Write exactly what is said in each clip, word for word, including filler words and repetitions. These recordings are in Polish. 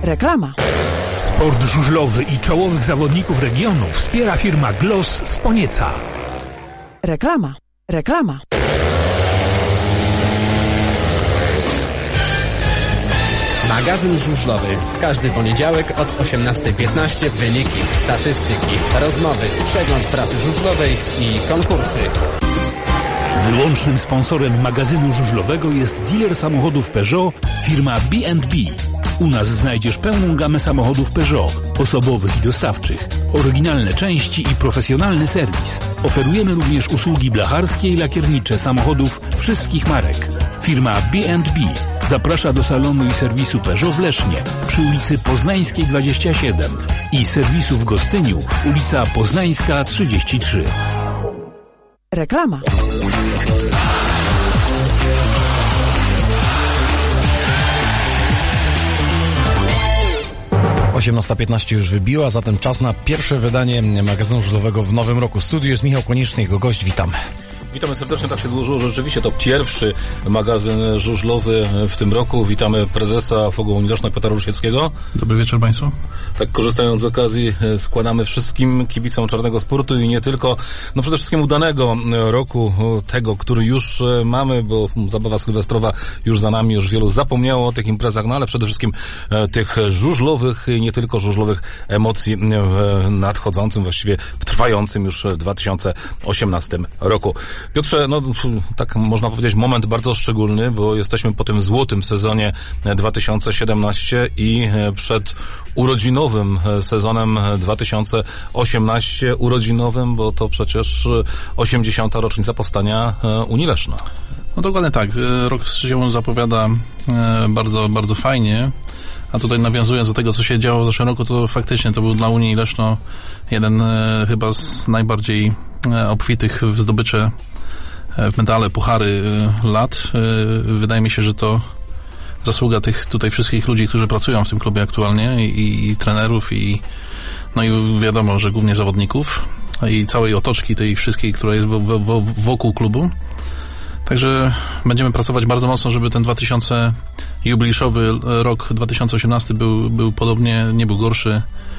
Reklama. Sport żużlowy i czołowych zawodników regionu wspiera firma Gloss z Ponieca. Reklama. Reklama. Magazyn żużlowy. Każdy poniedziałek od osiemnastej piętnaście wyniki, statystyki, rozmowy, przegląd prasy żużlowej i konkursy. Wyłącznym sponsorem magazynu żużlowego jest dealer samochodów Peugeot firma B and B. U nas znajdziesz pełną gamę samochodów Peugeot, osobowych i dostawczych, oryginalne części i profesjonalny serwis. Oferujemy również usługi blacharskie i lakiernicze samochodów wszystkich marek. Firma B and B zaprasza do salonu i serwisu Peugeot w Lesznie przy ulicy Poznańskiej dwadzieścia siedem i serwisu w Gostyniu, ulica Poznańska trzydzieści trzy. Reklama. osiemnasta piętnaście już wybiła, zatem czas na pierwsze wydanie magazynu żużlowego w nowym roku. W studiu jest Michał Konieczny, jego gość, witam. Witamy serdecznie, tak się złożyło, że rzeczywiście to pierwszy magazyn żużlowy w tym roku. Witamy prezesa Fogo Unii Leszno Piotra Rusieckiego. Dobry wieczór Państwu. Tak, korzystając z okazji, składamy wszystkim kibicom czarnego sportu i nie tylko, no przede wszystkim udanego roku, tego, który już mamy, bo zabawa sylwestrowa już za nami, już wielu zapomniało o tych imprezach, no ale przede wszystkim tych żużlowych i nie tylko żużlowych emocji w nadchodzącym, właściwie w trwającym już dwa tysiące osiemnastym roku. Piotrze, no tak można powiedzieć, moment bardzo szczególny, bo jesteśmy po tym złotym sezonie dwa tysiące siedemnastym i przed urodzinowym sezonem dwa tysiące osiemnastym, urodzinowym, bo to przecież osiemdziesiąta rocznica powstania Unii Leszno. No dokładnie tak, rok się zapowiada bardzo, bardzo fajnie, a tutaj nawiązując do tego, co się działo w zeszłym roku, to faktycznie to był dla Unii Leszno jeden chyba z najbardziej obfitych w zdobycze, w medale, puchary lat. Wydaje mi się, że to zasługa tych tutaj wszystkich ludzi, którzy pracują w tym klubie aktualnie i, i trenerów i no i wiadomo, że głównie zawodników i całej otoczki tej wszystkiej, która jest w, w, wokół klubu. Także będziemy pracować bardzo mocno, żeby ten dwa tysiące jubileuszowy rok dwa tysiące osiemnasty był, był podobnie, nie był gorszy.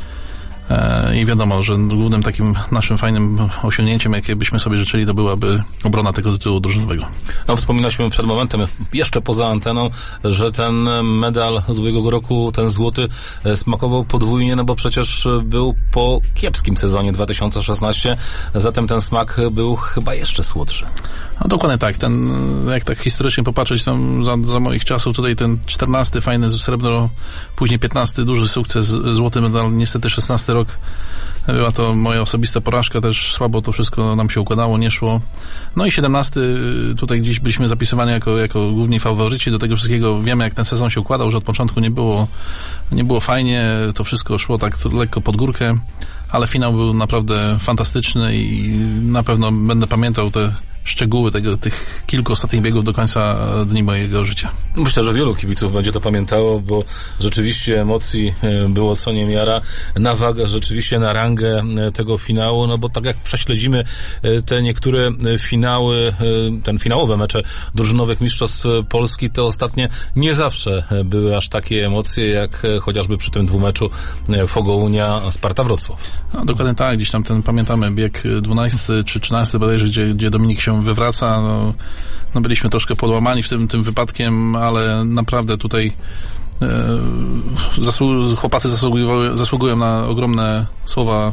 I wiadomo, że głównym takim naszym fajnym osiągnięciem, jakie byśmy sobie życzyli, to byłaby obrona tego tytułu drużynowego. No, wspominaliśmy przed momentem, jeszcze poza anteną, że ten medal z ubiegłego roku, ten złoty, smakował podwójnie, no bo przecież był po kiepskim sezonie dwa tysiące szesnastym, zatem ten smak był chyba jeszcze słodszy. No dokładnie tak. Ten, jak tak historycznie popatrzeć, tam za, za moich czasów tutaj ten czternasty fajny srebrno, później piętnasty duży sukces, złoty medal, niestety szesnasty rok. Była to moja osobista porażka, też słabo to wszystko nam się układało, nie szło. No i siedemnasty tutaj gdzieś byliśmy zapisywani jako, jako główni faworyci do tego wszystkiego. Wiemy, jak ten sezon się układał, że od początku nie było, nie było fajnie, to wszystko szło tak lekko pod górkę, ale finał był naprawdę fantastyczny i na pewno będę pamiętał te szczegóły tego, tych kilku ostatnich biegów do końca dni mojego życia. Myślę, że wielu kibiców będzie to pamiętało, bo rzeczywiście emocji było co niemiara, na wagę, rzeczywiście na rangę tego finału, no bo tak jak prześledzimy te niektóre finały, ten finałowe mecze drużynowych mistrzostw Polski, to ostatnie nie zawsze były aż takie emocje, jak chociażby przy tym dwumeczu Fogo Unia Sparta Wrocław. No dokładnie tak, gdzieś tam ten, pamiętamy, bieg dwunasty czy trzynasty bodajże, gdzie, gdzie Dominik się wywraca, no, no byliśmy troszkę podłamani w tym, tym wypadkiem, ale naprawdę tutaj e, zasłu- chłopacy zasługują, zasługują na ogromne słowa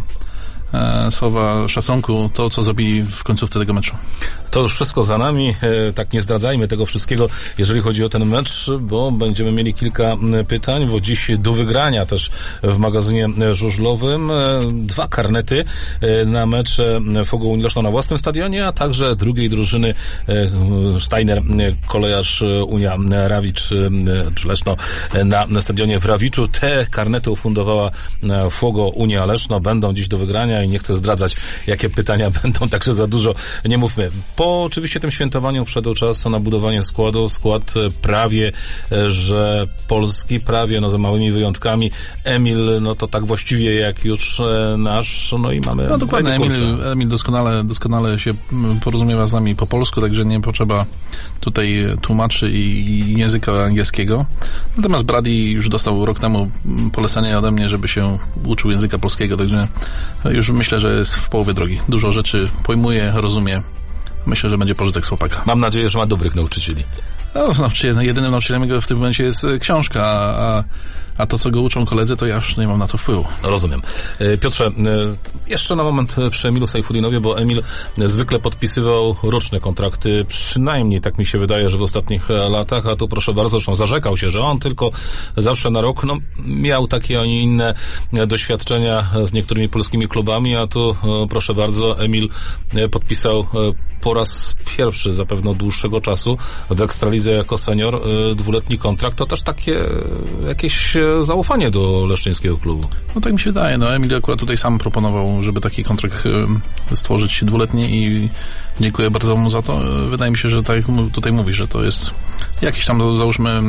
e, słowa szacunku, to co zrobili w końcówce tego meczu. To już wszystko za nami, e, tak nie zdradzajmy tego wszystkiego, jeżeli chodzi o ten mecz, bo będziemy mieli kilka pytań, bo dziś do wygrania też w magazynie żużlowym e, dwa karnety e, na mecze Fogo Unii Leszno na własnym stadionie, a także drugiej drużyny e, Steiner Kolejarz Unia Rawicz e, czy Leszno e, na, na stadionie w Rawiczu. Te karnety ufundowała Fogo Unia Leszno, będą dziś do wygrania pytania i nie chcę zdradzać, jakie pytania będą, także za dużo nie mówmy. Po oczywiście tym świętowaniu przyszedł czas na budowanie składu. Skład prawie, że polski, prawie, no za małymi wyjątkami. Emil, no to tak właściwie jak już nasz, no i mamy... No dokładnie, Emil, Emil doskonale, doskonale się porozumiewa z nami po polsku, także nie potrzeba tutaj tłumaczy i języka angielskiego. Natomiast Brady już dostał rok temu polecenie ode mnie, żeby się uczył języka polskiego, także już myślę, że jest w połowie drogi. Dużo rzeczy pojmuje, rozumie. Myślę, że będzie pożytek z chłopaka. Mam nadzieję, że ma dobrych nauczycieli. No, nauczyciel, jedynym nauczycielem jego w tym momencie jest książka, a, a to, co go uczą koledzy, to ja już nie mam na to wpływu. Rozumiem. Piotrze, jeszcze na moment przy Emilu Sajfudinowie, bo Emil zwykle podpisywał roczne kontrakty, przynajmniej tak mi się wydaje, że w ostatnich latach, a tu proszę bardzo, zresztą zarzekał się, że on tylko zawsze na rok, no miał takie, a nie inne doświadczenia z niektórymi polskimi klubami, a tu proszę bardzo, Emil podpisał po raz pierwszy zapewne od dłuższego czasu w Ekstralidze jako senior dwuletni kontrakt. To też takie jakieś zaufanie do leszczyńskiego klubu. No tak mi się wydaje. No Emil akurat tutaj sam proponował, żeby taki kontrakt stworzyć dwuletni i dziękuję bardzo mu za to. Wydaje mi się, że tak jak tutaj mówisz, że to jest jakiś tam, załóżmy,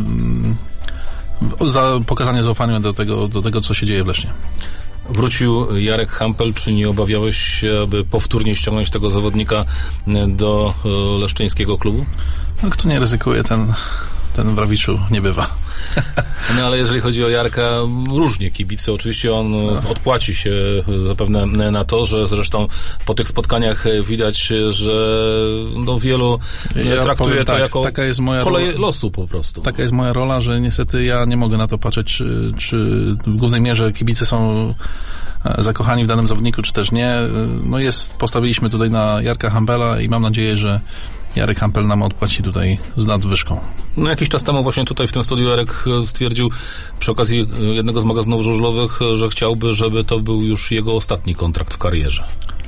za pokazanie zaufania do tego, do tego, co się dzieje w Lesznie. Wrócił Jarek Hampel. Czy nie obawiałeś się, aby powtórnie ściągnąć tego zawodnika do leszczyńskiego klubu? No kto nie ryzykuje, ten, ten w Rawiczu nie bywa. No ale jeżeli chodzi o Jarka, różnie kibice. Oczywiście on no. odpłaci się zapewne na to, że zresztą po tych spotkaniach widać, że no wielu ja traktuje to tak, jako taka jest moja kolej rola, losu po prostu. Taka jest moja rola, że niestety ja nie mogę na to patrzeć, czy, czy w głównej mierze kibice są zakochani w danym zawodniku, czy też nie. No jest, postawiliśmy tutaj na Jarka Hampela i mam nadzieję, że Jarek Hampel nam odpłaci tutaj z nadwyżką. No jakiś czas temu właśnie tutaj w tym studiu Jarek stwierdził przy okazji jednego z magazynów żużlowych, że chciałby, żeby to był już jego ostatni kontrakt w karierze.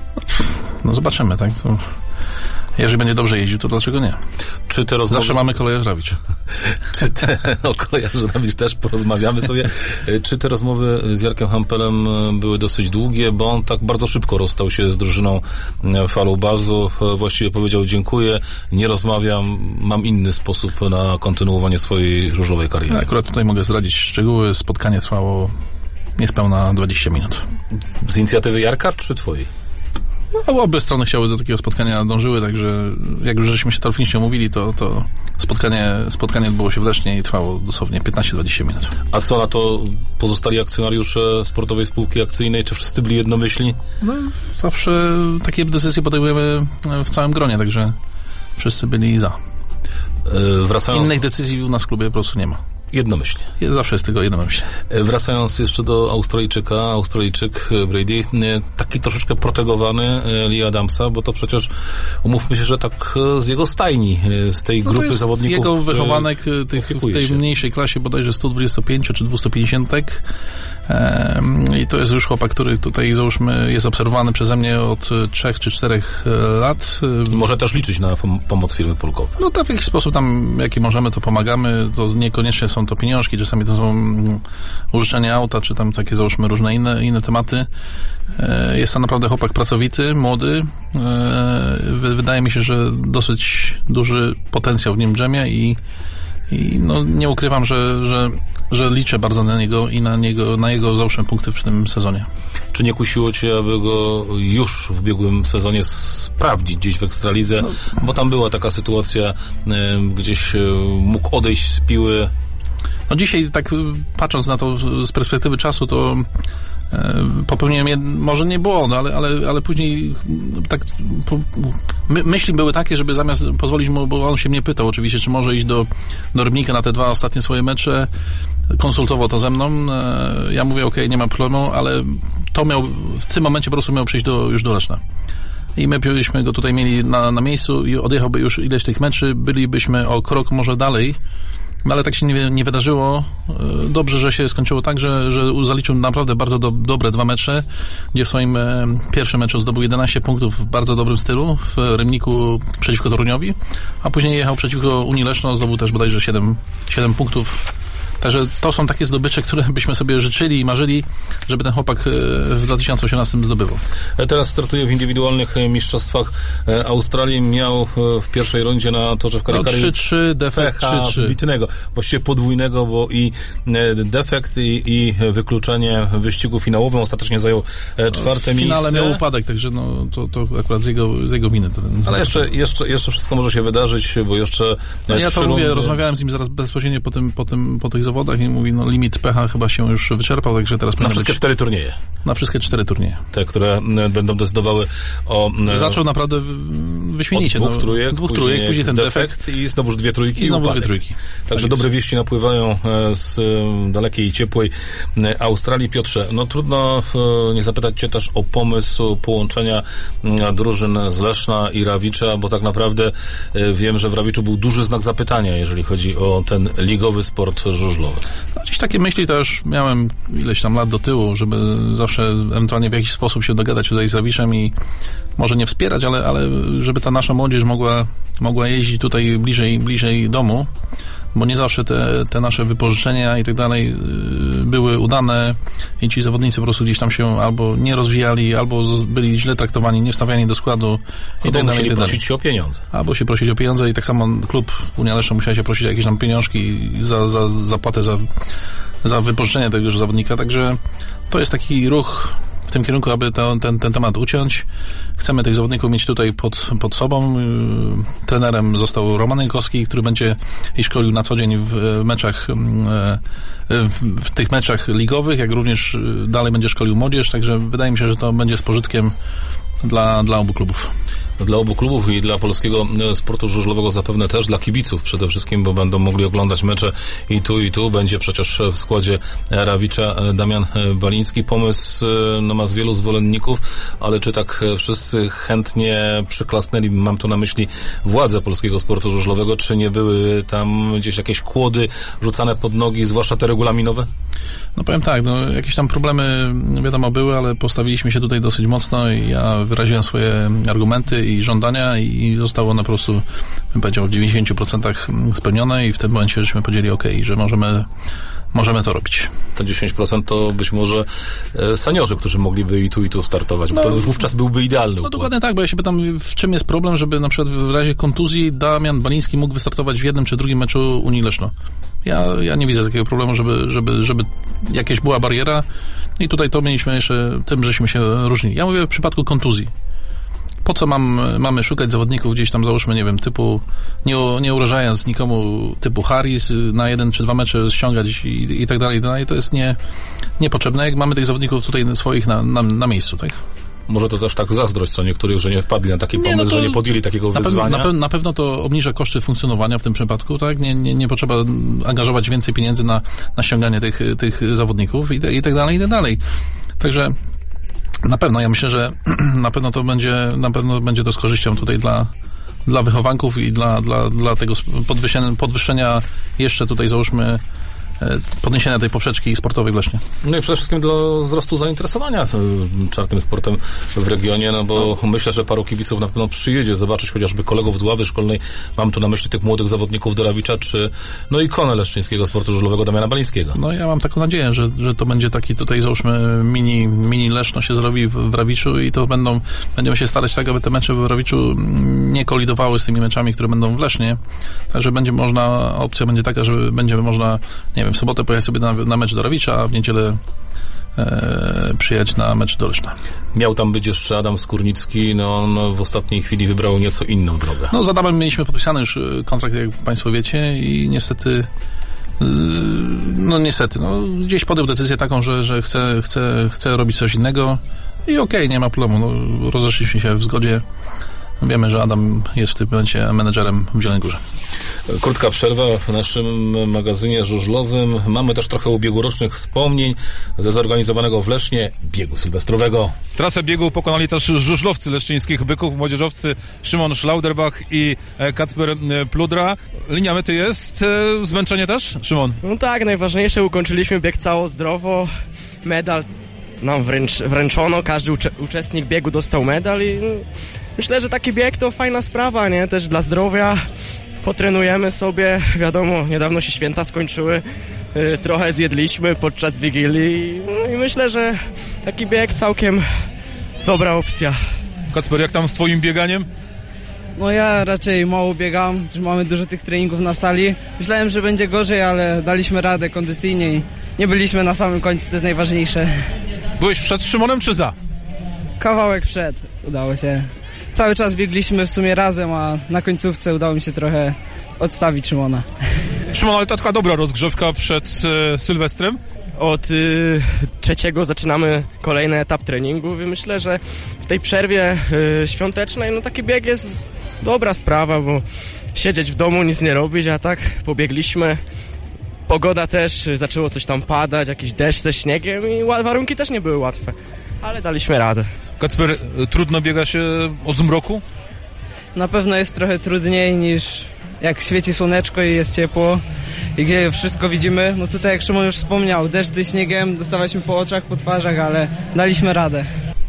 No zobaczymy, tak? To jeżeli będzie dobrze jeździł, to dlaczego nie? Czy te rozmowy... Zawsze mamy kolejarz Rawicz. Czy te... O kolejarzu Rawicz też porozmawiamy sobie. Czy te rozmowy z Jarkiem Hampelem były dosyć długie, bo on tak bardzo szybko rozstał się z drużyną Falą Bazu. Właściwie powiedział dziękuję, nie rozmawiam, mam inny sposób na kontynuowanie swojej żużlowej kariery. Ja akurat tutaj mogę zdradzić szczegóły. Spotkanie trwało niespełna dwadzieścia minut. Z inicjatywy Jarka czy twojej? No, obie strony chciały do takiego spotkania, dążyły, także jak już żeśmy się telefonicznie mówili, to, to spotkanie, spotkanie odbyło się w Lesznie i trwało dosłownie piętnaście dwadzieścia minut. A co na to pozostali akcjonariusze Sportowej Spółki Akcyjnej? Czy wszyscy byli jednomyślni? No, zawsze takie decyzje podejmujemy w całym gronie, także wszyscy byli za. Yy, wracając... Innych decyzji u nas w klubie po prostu nie ma. Jednomyślnie. Zawsze jest tego jednomyślnie. Wracając jeszcze do Australijczyka, Australijczyk Brady, taki troszeczkę protegowany Lee Adamsa, bo to przecież, umówmy się, że tak z jego stajni, z tej no grupy to jest zawodników. Jego wychowanek tych, w tej się. mniejszej klasie, bodajże sto dwadzieścia pięć czy dwieście pięćdziesiąt. I to jest już chłopak, który tutaj, załóżmy, jest obserwowany przeze mnie od trzech czy czterech lat. I może też liczyć na pomoc firmy Polkowej. No tak, w jakiś sposób tam, jaki możemy, to pomagamy. To niekoniecznie są to pieniążki, czasami to są użyczenie auta, czy tam takie, załóżmy, różne inne, inne tematy. Jest to naprawdę chłopak pracowity, młody. Wydaje mi się, że dosyć duży potencjał w nim drzemie i, i no, nie ukrywam, że, że, że liczę bardzo na niego i na niego, na jego, załóżmy, punkty w tym sezonie. Czy nie kusiło cię, aby go już w biegłym sezonie sprawdzić gdzieś w Ekstralidze? No. Bo tam była taka sytuacja, gdzieś mógł odejść z piły. No dzisiaj, tak patrząc na to z perspektywy czasu, to e, popełniłem, jed... może nie błąd, ale, ale, ale później tak po, my, myśli były takie, żeby zamiast pozwolić mu, bo on się mnie pytał oczywiście, czy może iść do, do Rybnika na te dwa ostatnie swoje mecze, konsultował to ze mną, e, ja mówię, okej, okay, nie ma problemu, ale to miał, w tym momencie po prostu miał przyjść do, już do Leszna. I my byśmy go tutaj mieli na, na miejscu i odjechałby już ileś tych meczy, bylibyśmy o krok może dalej. No ale tak się nie, nie wydarzyło. Dobrze, że się skończyło tak, że, że zaliczył naprawdę bardzo do, dobre dwa mecze, gdzie w swoim e, pierwszym meczu zdobył jedenaście punktów w bardzo dobrym stylu w Rybniku przeciwko Toruniowi, a później jechał przeciwko Unii Leszno, zdobył też bodajże siedem, siedem punktów Także to są takie zdobycze, które byśmy sobie życzyli i marzyli, żeby ten chłopak w dwa tysiące osiemnastym zdobywał. Teraz startuje w indywidualnych mistrzostwach Australii. Miał w pierwszej rundzie na torze w Karikari no, trzy trzy, defekt trzy trzy. Bitnego, właściwie podwójnego, bo i defekt i, i wykluczenie w wyścigu finałowym. Ostatecznie zajął czwarte miejsce. W finale miejsce. Miał upadek, także no, to, to akurat z jego, z jego winy. To ten Ale jeszcze, jeszcze, jeszcze wszystko może się wydarzyć, bo jeszcze no, ja to mówię, rozmawiałem z nim zaraz bezpośrednio po, tym, po, tym, po tych zawodach i mówi, no limit pecha chyba się już wyczerpał, także teraz... Na wszystkie być... cztery turnieje. Na wszystkie cztery turnieje. Te, które będą decydowały o... Zaczął naprawdę wyśmienicie. Dwóch no, trójek, dwóch trójek, później, później ten defekt, defekt i znowuż dwie trójki i znowu upadek. dwie trójki. Także tak dobre jest. Wieści napływają z dalekiej i ciepłej Australii. Piotrze, no trudno nie zapytać Cię też o pomysł połączenia drużyn z Leszna i Rawicza, bo tak naprawdę wiem, że w Rawiczu był duży znak zapytania, jeżeli chodzi o ten ligowy sport żużlowy. No, gdzieś takie myśli też miałem ileś tam lat do tyłu, żeby zawsze ewentualnie w jakiś sposób się dogadać tutaj z Rawiczem i może nie wspierać, ale, ale żeby ta nasza młodzież mogła, mogła jeździć tutaj bliżej, bliżej domu, bo nie zawsze te, te nasze wypożyczenia i tak dalej były udane i ci zawodnicy po prostu gdzieś tam się albo nie rozwijali, albo byli źle traktowani, nie wstawiani do składu i tak dalej. Musieli i tak prosić się o pieniądze. Albo się prosić o pieniądze i tak samo klub Unia Leszno musiał się prosić o jakieś tam pieniążki za, za zapłatę za, za wypożyczenie tegoż zawodnika, także to jest taki ruch w tym kierunku, aby to, ten, ten temat uciąć. Chcemy tych zawodników mieć tutaj pod, pod sobą. Trenerem został Roman Jankowski, który będzie ich szkolił na co dzień w meczach, w, w tych meczach ligowych, jak również dalej będzie szkolił młodzież, także wydaje mi się, że to będzie z pożytkiem dla, dla obu klubów. Dla obu klubów i dla polskiego sportu żużlowego zapewne też, dla kibiców przede wszystkim, bo będą mogli oglądać mecze i tu, i tu. Będzie przecież w składzie Rawicza Damian Baliński. Pomysł no, ma z wielu zwolenników, ale czy tak wszyscy chętnie przyklasnęli, mam tu na myśli władze polskiego sportu żużlowego, czy nie były tam gdzieś jakieś kłody rzucane pod nogi, zwłaszcza te regulaminowe? No powiem tak, no jakieś tam problemy wiadomo były, ale postawiliśmy się tutaj dosyć mocno i ja wyraziłem swoje argumenty i żądania i zostało na po prostu, bym powiedział, w dziewięćdziesiąt procent spełnione i w tym momencie żeśmy powiedzieli ok, że możemy możemy to robić. To dziesięć procent to być może seniorzy, którzy mogliby i tu, i tu startować, bo no, to wówczas byłby idealny układ. No dokładnie tak, bo ja się pytam, w czym jest problem, żeby na przykład w razie kontuzji Damian Baliński mógł wystartować w jednym czy drugim meczu Unii Leszno. Ja, ja nie widzę takiego problemu, żeby, żeby, żeby jakaś była bariera i tutaj to mieliśmy jeszcze tym, żeśmy się różnili. Ja mówię w przypadku kontuzji. Po co mam, mamy szukać zawodników gdzieś tam, załóżmy, nie wiem, typu, nie, nie urażając nikomu, typu Harris, na jeden czy dwa mecze ściągać i, i tak dalej, i tak dalej, to jest nie, niepotrzebne, jak mamy tych zawodników tutaj swoich na, na, na miejscu, tak? Może to też tak zazdrość co niektórych, że nie wpadli na taki pomysł, nie, no że nie podjęli takiego na wyzwania. Pewno, na, pe- na pewno to obniża koszty funkcjonowania w tym przypadku, tak? Nie, nie, nie potrzeba angażować więcej pieniędzy na, na ściąganie tych, tych zawodników i, te, i tak dalej, i tak dalej. Także na pewno, ja myślę, że na pewno to będzie, na pewno będzie to z korzyścią tutaj dla, dla wychowanków i dla, dla, dla tego podwyższenia, podwyższenia jeszcze tutaj, załóżmy, podniesienia tej poprzeczki sportowej w Lesznie. No i przede wszystkim dla wzrostu zainteresowania czarnym sportem w regionie, no bo no. myślę, że paru kibiców na pewno przyjedzie zobaczyć chociażby kolegów z ławy szkolnej, mam tu na myśli tych młodych zawodników do Rawicza, czy no ikonę leszczyńskiego sportu żużlowego Damiana Balińskiego. No ja mam taką nadzieję, że, że to będzie taki tutaj, załóżmy, mini, mini Leszno się zrobi w, w Rawiczu i to będą, będziemy się starać tak, aby te mecze w Rawiczu nie kolidowały z tymi meczami, które będą w Lesznie. Także będzie można, opcja będzie taka, że będzie można, nie wiem, w sobotę pojechać sobie na, na mecz do Rawicza, a w niedzielę e, przyjechać na mecz do Leszna. Miał tam być jeszcze Adam Skórnicki, no on w ostatniej chwili wybrał nieco inną drogę. No z Adamem mieliśmy podpisany już kontrakt, jak Państwo wiecie, i niestety no niestety, no gdzieś podjął decyzję taką, że, że chce, chce, chce robić coś innego i okej, okay, nie ma problemu, no, rozeszliśmy się w zgodzie. Wiemy, że Adam jest w tym momencie menedżerem w Zielonej Górze. Krótka przerwa w naszym magazynie żużlowym. Mamy też trochę ubiegłorocznych wspomnień ze zorganizowanego w Lesznie biegu sylwestrowego. Trasę biegu pokonali też żużlowcy leszczyńskich byków, młodzieżowcy Szymon Schlauderbach i Kacper Pludra. Linia mety jest. Zmęczenie też, Szymon? No tak, najważniejsze, ukończyliśmy bieg cało zdrowo. Medal nam wręcz, wręczono, każdy ucze- uczestnik biegu dostał medal i myślę, że taki bieg to fajna sprawa, nie? Też dla zdrowia. Potrenujemy sobie, wiadomo, niedawno się święta skończyły, y, trochę zjedliśmy podczas Wigilii no i myślę, że taki bieg całkiem dobra opcja. Kacper, jak tam z twoim bieganiem? No ja raczej mało biegam, mamy dużo tych treningów na sali. Myślałem, że będzie gorzej, ale daliśmy radę kondycyjnie i nie byliśmy na samym końcu, to jest najważniejsze. Byłeś przed Szymonem czy za? Kawałek przed, udało się. Cały czas biegliśmy w sumie razem, a na końcówce udało mi się trochę odstawić Szymona. Szymon, ale to taka dobra rozgrzewka przed e, Sylwestrem? Od y, trzeciego zaczynamy kolejny etap treningów i myślę, że w tej przerwie y, świątecznej no taki bieg jest dobra sprawa, bo siedzieć w domu, nic nie robić, a tak pobiegliśmy. Pogoda też, y, zaczęło coś tam padać, jakiś deszcz ze śniegiem i ła- warunki też nie były łatwe, ale daliśmy radę. Kacper, e, trudno biega się o zmroku? Na pewno jest trochę trudniej niż jak świeci słoneczko i jest ciepło i gdzie wszystko widzimy. No tutaj jak Szymon już wspomniał, deszcz ze śniegiem, dostawaliśmy po oczach, po twarzach, ale daliśmy radę.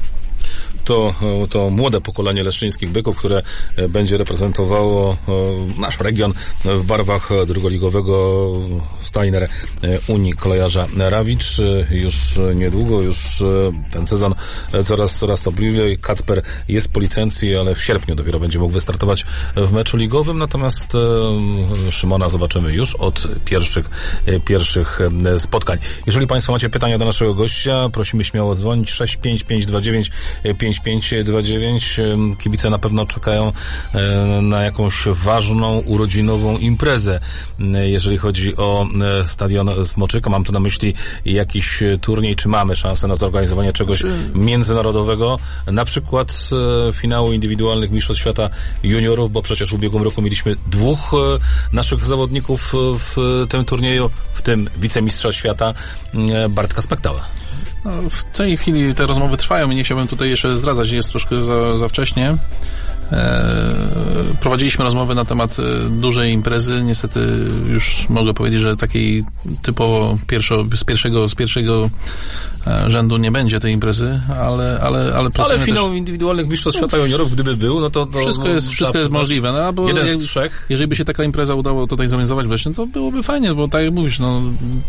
To, to młode pokolenie leszczyńskich byków, które będzie reprezentowało nasz region w barwach drugoligowego Steiner Unii Kolejarza Rawicz. Już niedługo, już ten sezon coraz, coraz to bliżej. Kacper jest po licencji, ale w sierpniu dopiero będzie mógł wystartować w meczu ligowym, natomiast Szymona zobaczymy już od pierwszych, pierwszych spotkań. Jeżeli Państwo macie pytania do naszego gościa, prosimy śmiało dzwonić sześć pięć pięć dwa dziewięć pięć pięć dwa dziewięć. Kibice na pewno czekają na jakąś ważną, urodzinową imprezę, jeżeli chodzi o stadion Smoczyka. Mam tu na myśli jakiś turniej, czy mamy szansę na zorganizowanie czegoś międzynarodowego, na przykład finału indywidualnych Mistrzostw Świata Juniorów, bo przecież w ubiegłym roku mieliśmy dwóch naszych zawodników w tym turnieju, w tym wicemistrza świata Bartka Spektała. No, w tej chwili te rozmowy trwają i nie chciałbym tutaj jeszcze zdradzać, jest troszkę za, za wcześnie. E, prowadziliśmy rozmowy na temat dużej imprezy. Niestety już mogę powiedzieć, że takiej typowo pierwszo, z pierwszego, z pierwszego rzędu nie będzie tej imprezy, ale ale ale, ale finał też... indywidualnych Mistrzostw Świata Juniorów, gdyby był, no to... to wszystko jest, no, wszystko jest możliwe. No, albo jeden jak, z trzech. Jeżeli by się taka impreza udało tutaj zorganizować wreszcie, to byłoby fajnie, bo tak jak mówisz, no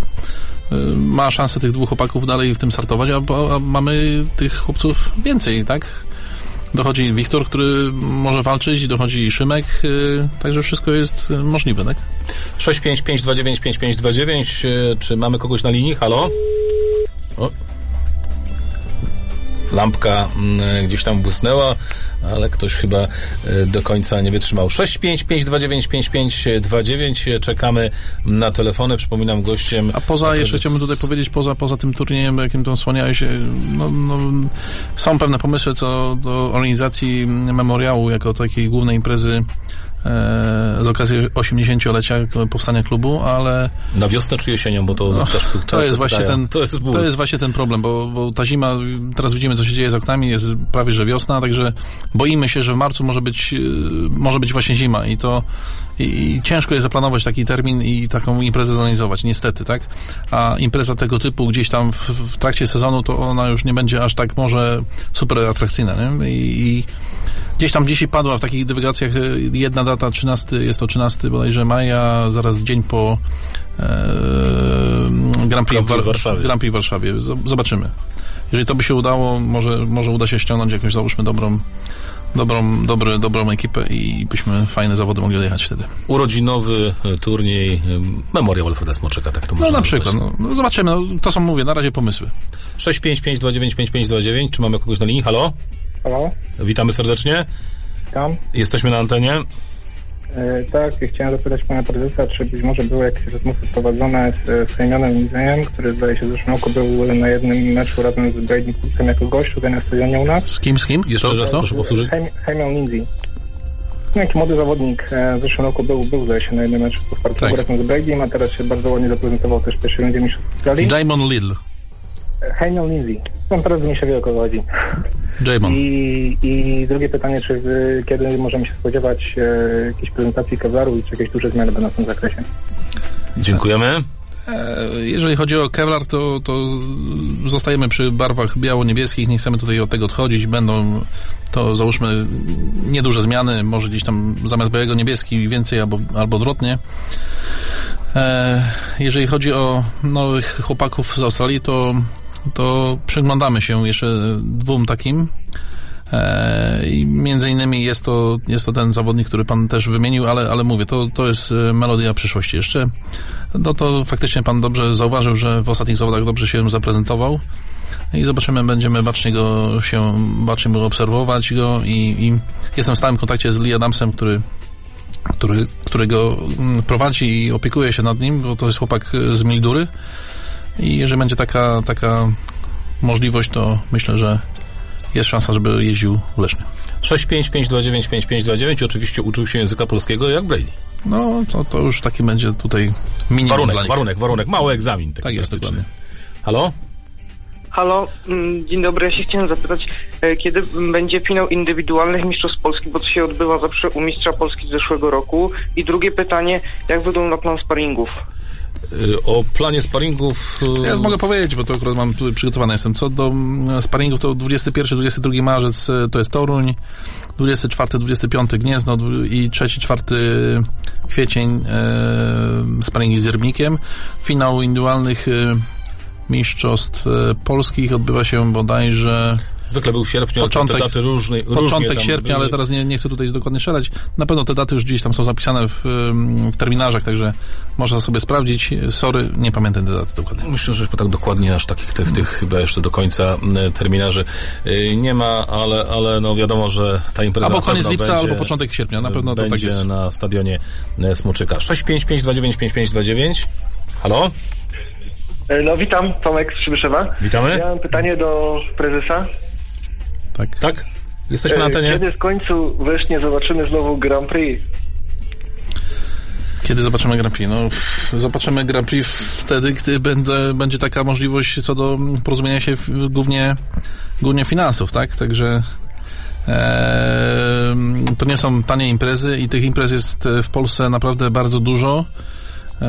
ma szansę tych dwóch chłopaków dalej w tym startować, a, a mamy tych chłopców więcej, tak? Dochodzi Wiktor, który może walczyć, dochodzi Szymek, yy, także wszystko jest możliwe, tak? sześć pięć pięć dwa dziewięć pięć pięć dwa dziewięć. Czy mamy kogoś na linii? Halo? O. Lampka y, gdzieś tam błysnęła, ale ktoś chyba y, do końca nie wytrzymał. sześć pięć pięć dwa dziewięć pięć pięć dwa dziewięć. Czekamy na telefony. Przypominam, gościem... A poza, prezes... jeszcze chciałbym tutaj powiedzieć, poza, poza tym turniejem, jakim tam wspomniałeś, no, no, są pewne pomysły co do organizacji memoriału jako takiej głównej imprezy z okazji osiemdziesięciolecia powstania klubu, ale... Na wiosnę czy jesienią, bo to no, też to jest właśnie ten, to jest, to jest właśnie ten problem, bo, bo ta zima, teraz widzimy, co się dzieje z oknami, jest prawie, że wiosna, także boimy się, że w marcu może być, może być właśnie zima i to i, i ciężko jest zaplanować taki termin i taką imprezę zorganizować, niestety, tak? A impreza tego typu gdzieś tam w, w trakcie sezonu, to ona już nie będzie aż tak może super atrakcyjna, nie? I, i gdzieś tam dzisiaj padła w takich dywagacjach jedna data, trzynasty, jest to trzynasty bodajże maja, zaraz dzień po e, Grand Prix, Grand Prix w Warszawie. Grand Prix w Warszawie. Zobaczymy. Jeżeli to by się udało, może, może uda się ściągnąć jakąś, załóżmy, dobrą dobrą, dobry, dobrą ekipę i byśmy fajne zawody mogli odjechać wtedy. Urodzinowy turniej, memoriał Alfreda Smoczyka, tak to można No na przykład, no, no, zobaczymy, no, to są, mówię, na razie pomysły. sześć pięć pięć dwa dziewięć pięć pięć dwa dziewięć, czy mamy kogoś na linii? Halo? Halo? Witamy serdecznie. Tam. Jesteśmy na antenie. E, tak, chciałem zapytać pana prezesa, czy być może były jakieś rozmowy prowadzone z, z Hejmionem Lindsayem, który zdaje się w zeszłym roku był na jednym meczu razem z Brady Cooksem jako gość tutaj na stadionie u nas. Z kim, z kim? Jeszcze raz, proszę powtórzyć. Hejmion Lindsay. Jaki młody zawodnik w zeszłym roku był, był zdaje się na jednym meczu po Spartaku tak. razem z Brady, a teraz się bardzo ładnie zaprezentował też w pierwszej rundzie mistrzostw Australii. Damon Lidl. Hejmion Lindsay. Tam teraz mi się wie, o kogo chodzi. Jamon. I, I drugie pytanie, czy wy, kiedy możemy się spodziewać e, jakiejś prezentacji Kevlaru i czy jakieś duże zmiany będą w tym zakresie? Dziękujemy. Jeżeli chodzi o Kevlar, to, to zostajemy przy barwach biało-niebieskich, nie chcemy tutaj od tego odchodzić, będą to załóżmy nieduże zmiany, może gdzieś tam zamiast białego niebieski więcej albo, albo odwrotnie. E, jeżeli chodzi o nowych chłopaków z Australii, to, to przyglądamy się jeszcze dwóm takim. E, I między innymi jest to, jest to ten zawodnik, który pan też wymienił, ale, ale mówię, to, to jest melodia przyszłości jeszcze. No to faktycznie pan dobrze zauważył, że w ostatnich zawodach dobrze się zaprezentował i zobaczymy, będziemy bacznie go się, bacznie go obserwować go i, i jestem w stałym kontakcie z Lee Adamsem, który który, którego prowadzi i opiekuje się nad nim, bo to jest chłopak z Mildury i jeżeli będzie taka, taka możliwość, to myślę, że jest szansa, żeby jeździł w Lesznie. sześć pięć pięć dwa dziewięć pięć pięć dwa dziewięć oczywiście uczył się języka polskiego jak Brady. No, to, to już taki będzie tutaj minimum warunek, dla nich. warunek, warunek, mały egzamin. Tak jest, dokładnie. Halo? Halo, dzień dobry, ja się chciałem zapytać, kiedy będzie finał indywidualnych mistrzostw Polski, bo to się odbywa zawsze u mistrza Polski z zeszłego roku. I drugie pytanie, jak wygląda plan sparingów? O planie sparingów... Ja mogę powiedzieć, bo to akurat mam tu przygotowany jestem. Co do sparingów, to dwudziestego pierwszego do dwudziestego drugiego marzec to jest Toruń, dwudziestego czwartego do dwudziestego piątego Gniezno i trzeci czwarty kwiecień e, sparingi z Rybnikiem. Finał indywidualnych e, mistrzostw polskich odbywa się bodajże... Zwykle był w sierpniu, początek, te daty różne, początek sierpnia, ale teraz nie, nie chcę tutaj dokładnie strzelać. Na pewno te daty już gdzieś tam są zapisane w, w terminarzach, także można sobie sprawdzić. Sorry, nie pamiętam te daty dokładnie. Myślę, że tak dokładnie aż takich tych, tych chyba jeszcze do końca terminarzy nie ma, ale, ale no wiadomo, że ta impreza albo koniec lipca, będzie, albo początek sierpnia, na pewno to tak jest. na stadionie Smoczyka. sześć pięć pięć dwa dziewięć pięć pięć dwa dziewięć. Halo? No witam, Tomek z Przybyszewa. Witamy. Ja mam pytanie do prezesa. Tak. Tak? Jesteśmy na antenie. Kiedy w końcu wreszcie zobaczymy znowu Grand Prix? Kiedy zobaczymy Grand Prix? No, zobaczymy Grand Prix wtedy, gdy będzie, będzie taka możliwość co do porozumienia się w, głównie, głównie finansów, tak? Także e, to nie są tanie imprezy i tych imprez jest w Polsce naprawdę bardzo dużo. E,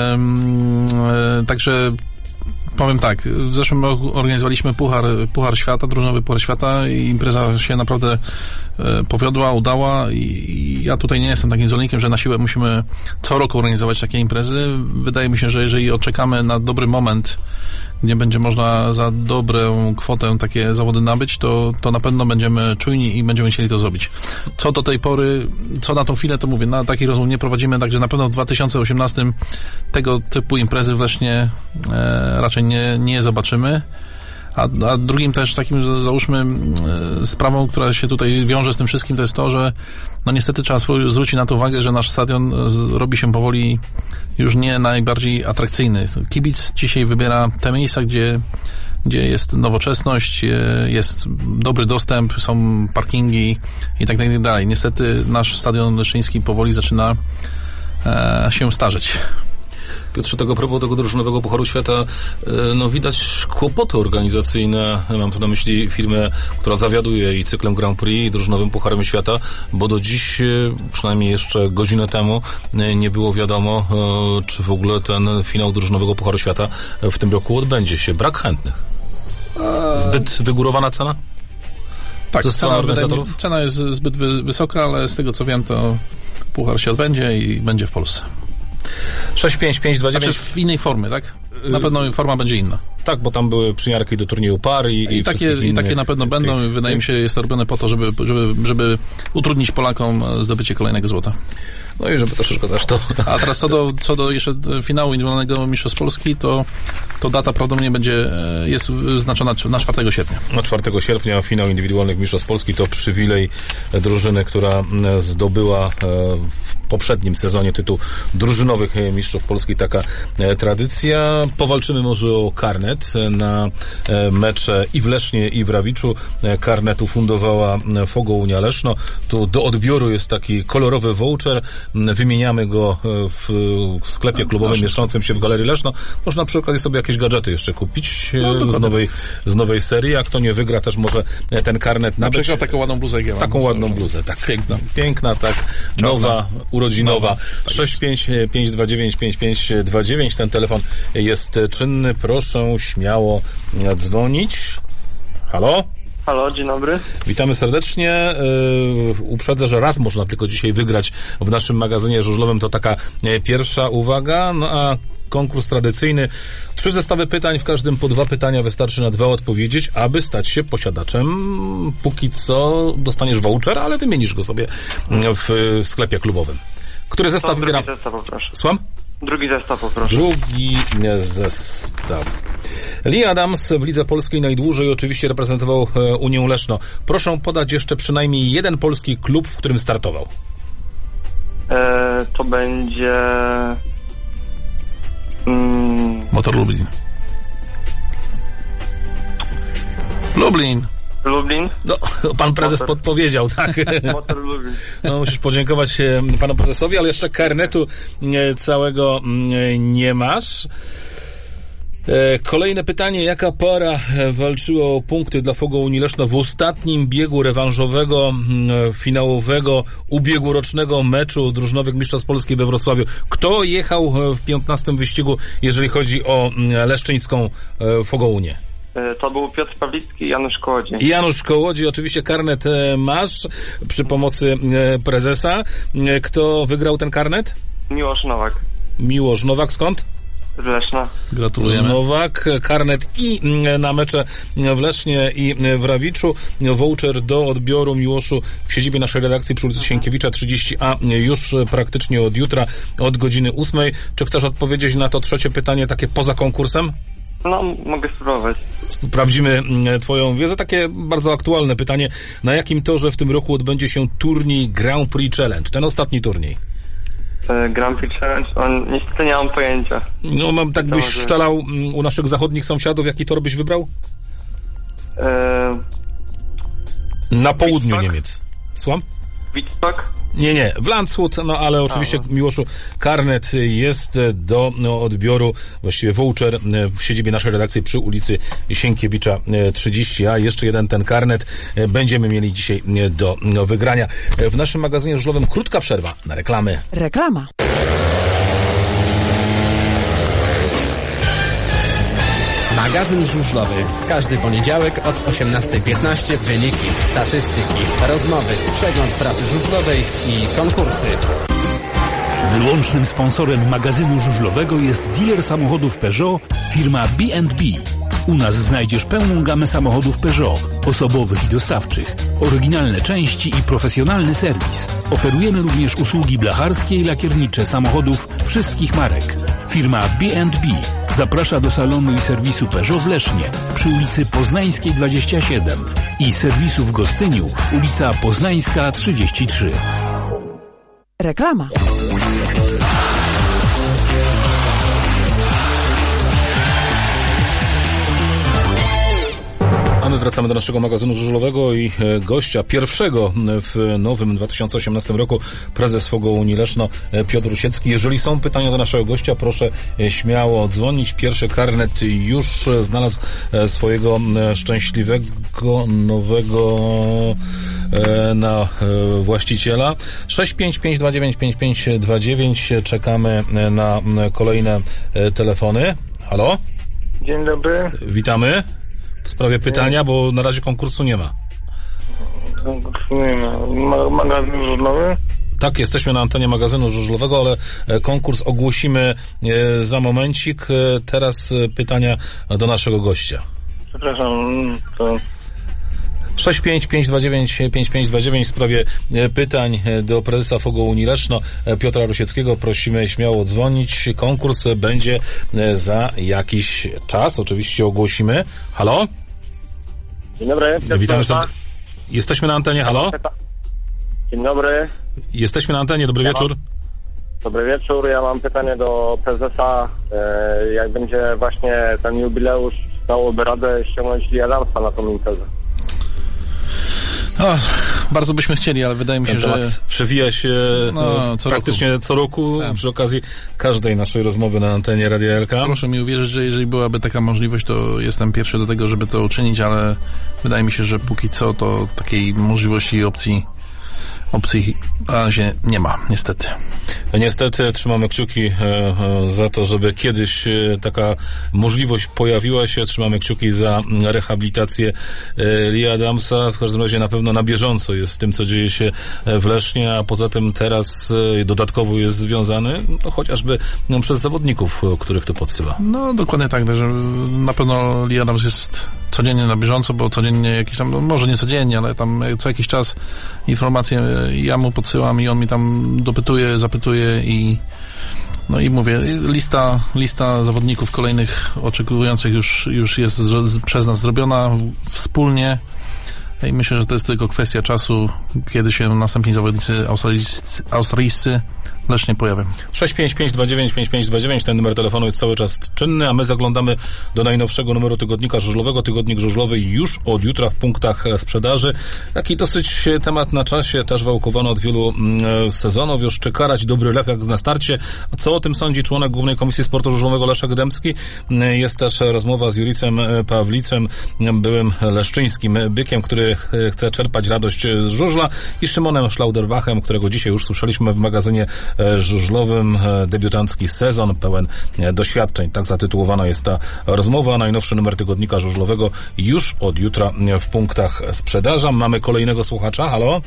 e, także powiem tak, w zeszłym roku organizowaliśmy Puchar, Puchar Świata, drużynowy Puchar Świata i impreza się naprawdę e, powiodła, udała i, i ja tutaj nie jestem takim zwolennikiem, że na siłę musimy co roku organizować takie imprezy. Wydaje mi się, że jeżeli odczekamy na dobry moment, gdzie będzie można za dobrą kwotę takie zawody nabyć, to, to na pewno będziemy czujni i będziemy chcieli to zrobić. Co do tej pory, co na tą chwilę, to mówię, na takich rozmów nie prowadzimy, także na pewno w dwa tysiące osiemnastym tego typu imprezy w Lesznie e, raczej nie, nie zobaczymy. A, a drugim też takim, załóżmy, e, sprawą, która się tutaj wiąże z tym wszystkim, to jest to, że no niestety trzeba zwrócić na to uwagę, że nasz stadion z, robi się powoli już nie najbardziej atrakcyjny. Kibic dzisiaj wybiera te miejsca, gdzie, gdzie jest nowoczesność, jest dobry dostęp, są parkingi i tak dalej. Niestety nasz stadion leszczyński powoli zaczyna e, się starzeć. Piotrze, tego propos tego drużynowego Pucharu Świata, no widać kłopoty organizacyjne, mam tu na myśli firmę, która zawiaduje i cyklem Grand Prix, i drużynowym Pucharem Świata, bo do dziś, przynajmniej jeszcze godzinę temu, nie było wiadomo, czy w ogóle ten finał drużynowego Pucharu Świata w tym roku odbędzie się. Brak chętnych. Zbyt wygórowana cena? Tak, cena, mi, cena jest zbyt wy, wysoka, ale z tego co wiem, to Puchar się odbędzie i będzie w Polsce. sześć pięć pięć dwa dziewięć Znaczy w innej formie, tak? Na pewno forma będzie inna. Tak, bo tam były przymiarki do turnieju par i, I, i takie, i takie na pewno będą. Tych, wydaje tych. mi się, jest to robione po to, żeby, żeby, żeby utrudnić Polakom zdobycie kolejnego złota. No i żeby troszeczkę też to... A teraz co do, co do jeszcze finału indywidualnego Mistrzostw Polski, to, to data prawdopodobnie będzie, jest wyznaczona na czwartego sierpnia. Na czwartego sierpnia finał indywidualnych Mistrzostw Polski to przywilej drużyny, która zdobyła w poprzednim sezonie tytuł drużynowych Mistrzów Polski. Taka tradycja. Powalczymy może o karnet na mecze i w Lesznie, i w Rawiczu. Karnet ufundowała Fogo Unia Leszno. Tu do odbioru jest taki kolorowy voucher. Wymieniamy go w sklepie klubowym mieszczącym się w Galerii Leszno. Można przy okazji sobie jakieś gadżety jeszcze kupić no, z, nowej, z nowej serii. A kto nie wygra, też może ten karnet nabyć. Na przykład taką ładną bluzę jak ja mam. Taką ładną bluzę, tak. Piękna. Piękna, tak. Nowa, urodzinowa. Nowa, tak. sześć pięć pięć dwa dziewięć pięć pięć dwa dziewięć. Ten telefon jest czynny. Proszę śmiało dzwonić. Halo? Halo, dzień dobry. Witamy serdecznie. Yy, uprzedzę, że raz można tylko dzisiaj wygrać w naszym magazynie żużlowym. To taka yy, pierwsza uwaga. No a konkurs tradycyjny. Trzy zestawy pytań, w każdym po dwa pytania. Wystarczy na dwa odpowiedzieć, aby stać się posiadaczem. Póki co dostaniesz voucher, ale wymienisz go sobie w sklepie klubowym. Który zestaw wybiera? Drugi zestaw poproszę. Słucham? Drugi zestaw poproszę. Drugi zestaw. Lee Adams w Lidze Polskiej najdłużej oczywiście reprezentował Unię Leszno. Proszę podać jeszcze przynajmniej jeden polski klub, w którym startował. E, to będzie... Mm... Motor Lublin. Lublin. Lublin? No, pan prezes Motor. podpowiedział, tak. Motor Lublin. No, musisz podziękować panu prezesowi, ale jeszcze karnetu całego nie masz. Kolejne pytanie. Jaka para walczyła o punkty dla Fogo Unii Leszno w ostatnim biegu rewanżowego, finałowego, ubiegłorocznego meczu drużynowych Mistrzostw Polski we Wrocławiu? Kto jechał w piętnastym wyścigu, jeżeli chodzi o leszczyńską Fogo Unię? To był Piotr Pawlicki i Janusz Kołodziej. Janusz Kołodziej, oczywiście karnet masz przy pomocy prezesa. Kto wygrał ten karnet? Miłosz Nowak. Miłosz Nowak, skąd? Z Leszna. Gratulujemy. Nowak, karnet i na mecze w Lesznie i w Rawiczu. Voucher do odbioru, Miłoszu, w siedzibie naszej redakcji przy ulicy Sienkiewicza trzydzieści A już praktycznie od jutra, od godziny ósmej. Czy chcesz odpowiedzieć na to trzecie pytanie, takie poza konkursem? No, mogę spróbować. Sprawdzimy twoją wiedzę. Takie bardzo aktualne pytanie. Na jakim torze w tym roku odbędzie się turniej Grand Prix Challenge? Ten ostatni turniej. Grand Prix Challenge? On, niestety nie mam pojęcia. No, mam tak byś może... strzelał u naszych zachodnich sąsiadów. Jaki tor byś wybrał? E... Na południu Wittstock? Niemiec. Słucham? Wittstock? Nie, nie, w Landshut, no ale oczywiście, Aha. Miłoszu, karnet jest do no, odbioru, właściwie voucher w siedzibie naszej redakcji przy ulicy Sienkiewicza trzydzieści A. Jeszcze jeden ten karnet będziemy mieli dzisiaj do no, wygrania. W naszym magazynie żużlowym krótka przerwa na reklamy. Reklama. Magazyn żużlowy. Każdy poniedziałek od osiemnastej piętnaście. Wyniki, statystyki, rozmowy, przegląd prasy żużlowej i konkursy. Wyłącznym sponsorem magazynu żużlowego jest dealer samochodów Peugeot, firma B and B. U nas znajdziesz pełną gamę samochodów Peugeot, osobowych i dostawczych, oryginalne części i profesjonalny serwis. Oferujemy również usługi blacharskie i lakiernicze samochodów wszystkich marek. Firma B and B zaprasza do salonu i serwisu Peugeot w Lesznie przy ulicy Poznańskiej dwadzieścia siedem i serwisu w Gostyniu, ulica Poznańska trzydzieści trzy. Reklama. A my wracamy do naszego magazynu żużlowego i gościa pierwszego w nowym dwa tysiące osiemnastym roku, prezes Fogo Unii Leszno, Piotr Rusiecki. Jeżeli są pytania do naszego gościa, proszę śmiało dzwonić. Pierwszy karnet już znalazł swojego szczęśliwego nowego na właściciela. sześć pięć pięć dwa dziewięć pięć pięć dwa dziewięć. Czekamy na kolejne telefony. Halo? Dzień dobry. Witamy. W sprawie pytania, bo na razie konkursu nie ma. Konkursu nie ma. Magazyn żużlowy? Tak, jesteśmy na antenie magazynu żużlowego, ale konkurs ogłosimy za momencik. Teraz pytania do naszego gościa. Przepraszam, to... sześć pięć pięć dwa dziewięć pięć pięć dwa dziewięć w sprawie pytań do prezesa Fogo Unii Leszno, Piotra Rusieckiego. Prosimy śmiało dzwonić. Konkurs będzie za jakiś czas. Oczywiście ogłosimy. Halo? Dzień dobry. Witamy serdecznie. Jesteśmy na antenie. Halo? Dzień dobry. Jesteśmy na antenie. Dobry ja wieczór. Mam... Dobry wieczór. Ja mam pytanie do prezesa. Jak będzie właśnie ten jubileusz, dałoby radę ściągnąć Lee Adamsa na tą imprezę? O, bardzo byśmy chcieli, ale wydaje mi się, że... przewija się no, co praktycznie roku. co roku tak. Przy okazji każdej naszej rozmowy na antenie Radia L K. Proszę mi uwierzyć, że jeżeli byłaby taka możliwość, to jestem pierwszy do tego, żeby to uczynić, ale wydaje mi się, że póki co to takiej możliwości i opcji opcji na razie nie ma, niestety. Niestety trzymamy kciuki e, e, za to, żeby kiedyś e, taka możliwość pojawiła się. Trzymamy kciuki za rehabilitację e, Lee Adamsa. W każdym razie na pewno na bieżąco jest z tym, co dzieje się w Lesznie, a poza tym teraz e, dodatkowo jest związany no, chociażby no, przez zawodników, których to podsyła. No dokładnie tak, że na pewno Lee Adams jest codziennie na bieżąco, bo codziennie jakiś tam, no, może nie codziennie, ale tam co jakiś czas informacje ja mu podsyłam i on mi tam dopytuje, zapytuje i no i mówię, lista, lista zawodników kolejnych oczekujących już, już jest z, przez nas zrobiona wspólnie i myślę, że to jest tylko kwestia czasu, kiedy się następni zawodnicy australijscy, australijscy Lesznie pojawią. sześć pięć pięć dwa dziewięć pięć pięć dwa dziewięć, ten numer telefonu jest cały czas czynny, a my zaglądamy do najnowszego numeru tygodnika żużlowego. Tygodnik żużlowy już od jutra w punktach sprzedaży. Taki dosyć temat na czasie, też wałkowano od wielu mm, sezonów, już czy karać dobry lew jak na starcie. Co o tym sądzi członek Głównej Komisji Sportu Żużlowego Leszek Dębski? Jest też rozmowa z Juricem Pawlicem, byłym leszczyńskim bykiem, który chce czerpać radość z żużla, i Szymonem Schlauderbachem, którego dzisiaj już słyszeliśmy w magazynie żużlowym. Debiutancki sezon pełen doświadczeń. Tak zatytułowana jest ta rozmowa. Najnowszy numer tygodnika żużlowego już od jutra w punktach sprzedaży. Mamy kolejnego słuchacza. Halo?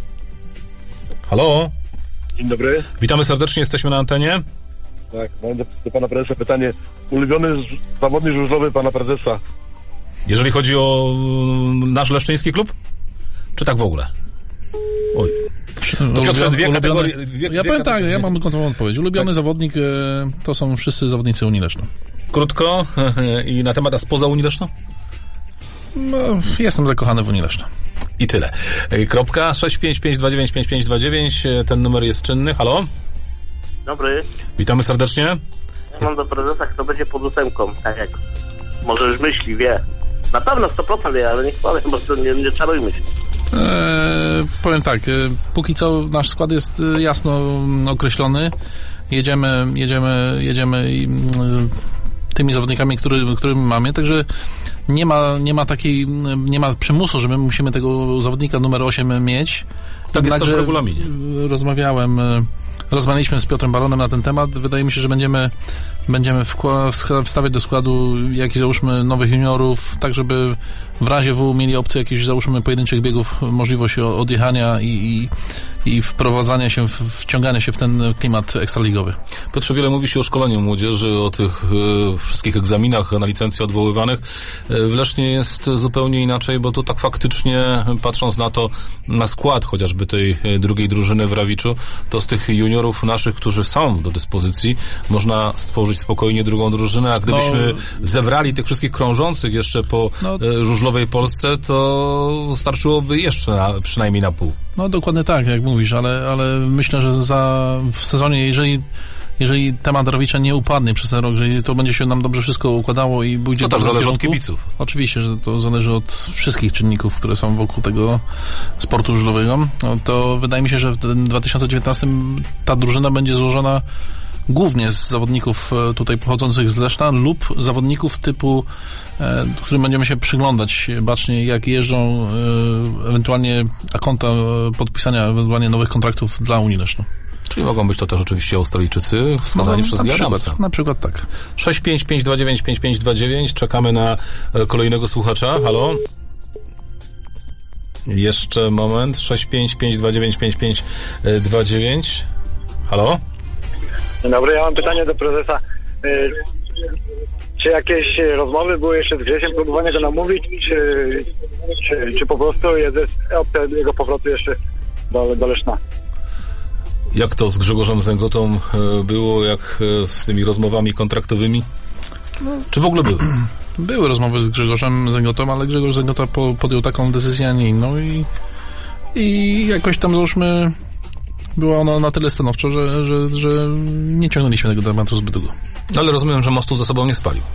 Halo? Dzień dobry. Witamy serdecznie, jesteśmy na antenie. Tak, mam do, do pana prezesa pytanie. Ulubiony zawodnik żużlowy pana prezesa? Jeżeli chodzi o nasz leszczyński klub? Czy tak w ogóle? Oj. To Piotrze, dwie kategorie. Dwie, ja powiem tak, ja mam gotową odpowiedź. Ulubiony tak. zawodnik to są wszyscy zawodnicy Unii Leszno. Krótko i na temat, a spoza Unii Leszno? No, jestem zakochany w Unii Leszno. I tyle. Kropka. sześć pięć pięć dwa dziewięć pięć pięć dwa dziewięć. Ten numer jest czynny. Halo? Dobry. Witamy serdecznie. Ja mam do prezesa, kto będzie pod ósemką. Tak jak może już myśli, wie. Na pewno sto procent wie, ale niech powiem, bo to nie, nie czarujmy się. Eee, powiem tak, e, póki co nasz skład jest e, jasno określony. Jedziemy, jedziemy, jedziemy e, tymi zawodnikami, który, którymi mamy, także nie ma, nie ma takiej, nie ma przymusu, że my musimy tego zawodnika numer osiem mieć. Tak jest to w regulaminie. Rozmawiałem, rozmawialiśmy z Piotrem Baronem na ten temat. Wydaje mi się, że będziemy, będziemy wkła- wstawiać do składu jakichś, załóżmy, nowych juniorów, tak żeby w razie W mieli opcję jakichś, załóżmy, pojedynczych biegów, możliwość odjechania i, i, i wprowadzania się, wciągania się w ten klimat ekstraligowy. Piotrze, wiele mówi się o szkoleniu młodzieży, o tych e, wszystkich egzaminach na licencję odwoływanych. E, w Lesznie jest zupełnie inaczej, bo tu tak faktycznie, patrząc na to, na skład chociażby tej drugiej drużyny w Rawiczu, to z tych juniorów naszych, którzy są do dyspozycji, można stworzyć spokojnie drugą drużynę, a gdybyśmy no, zebrali tych wszystkich krążących jeszcze po no, żużlowej Polsce, to starczyłoby jeszcze na, przynajmniej na pół. No dokładnie tak, jak mówisz, ale, ale myślę, że za, w sezonie, jeżeli jeżeli temat Rawicza nie upadnie przez ten rok, że to będzie się nam dobrze wszystko układało i pójdzie... To też zależy od kibiców. Oczywiście, że to zależy od wszystkich czynników, które są wokół tego sportu żużlowego. No to wydaje mi się, że w dwa tysiące dziewiętnastym ta drużyna będzie złożona głównie z zawodników tutaj pochodzących z Leszna lub zawodników typu, e, którym będziemy się przyglądać bacznie, jak jeżdżą, e, ewentualnie akonta podpisania ewentualnie nowych kontraktów dla Unii Leszno. Czyli mogą być to też oczywiście Australijczycy wskazani no, przez Lee Adamsa. Na przykład tak. sześć pięć pięć dwa dziewięć pięć pięć dwa dziewięć. Czekamy na kolejnego słuchacza. Halo? Jeszcze moment. sześć pięć pięć dwa dziewięć pięć pięć dwa dziewięć. Halo? Dzień dobry, ja mam pytanie do prezesa. Czy jakieś rozmowy były jeszcze z Grzesiem, próbowanie go namówić, czy, czy, czy po prostu jest opcja jego powrotu jeszcze do, do Leszna? Jak to z Grzegorzem Zęgotą było, jak z tymi rozmowami kontraktowymi? No, czy w ogóle były? Były rozmowy z Grzegorzem Zęgotą, ale Grzegorz Zęgota po, podjął taką decyzję, a nie inną i, i jakoś tam, załóżmy, było ono na tyle stanowczo, że, że, że nie ciągnęliśmy tego tematu zbyt długo. Ale rozumiem, że mostu za sobą nie spalił.